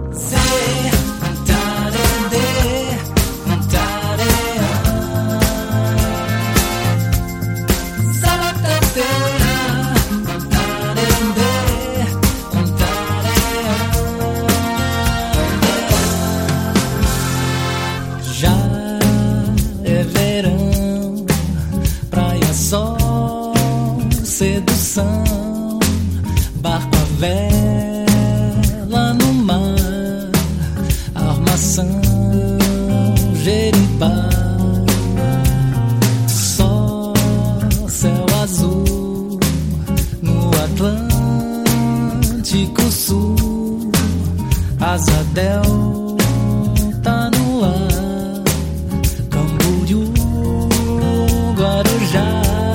Já é verão, praia, sol, sedução, barco à vela no mar, armação, Jeribá, sol, céu azul, no Atlântico Sul, asa delta no ar, Camboriú, Guarujá.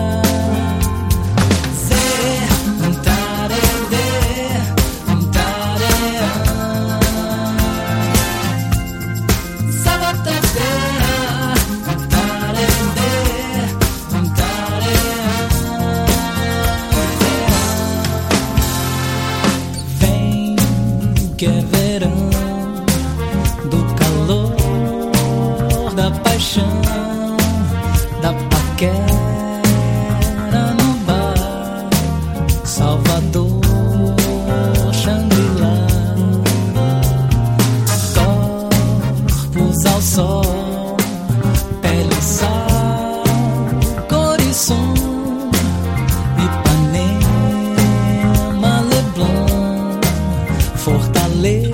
Vem que é verão, do calor, da paixão, da paquera no bar, Salvador, Xangri-Lá, corpos ao sol, pele, sal, cor e som, Ipanema, Leblon, Fortaleza,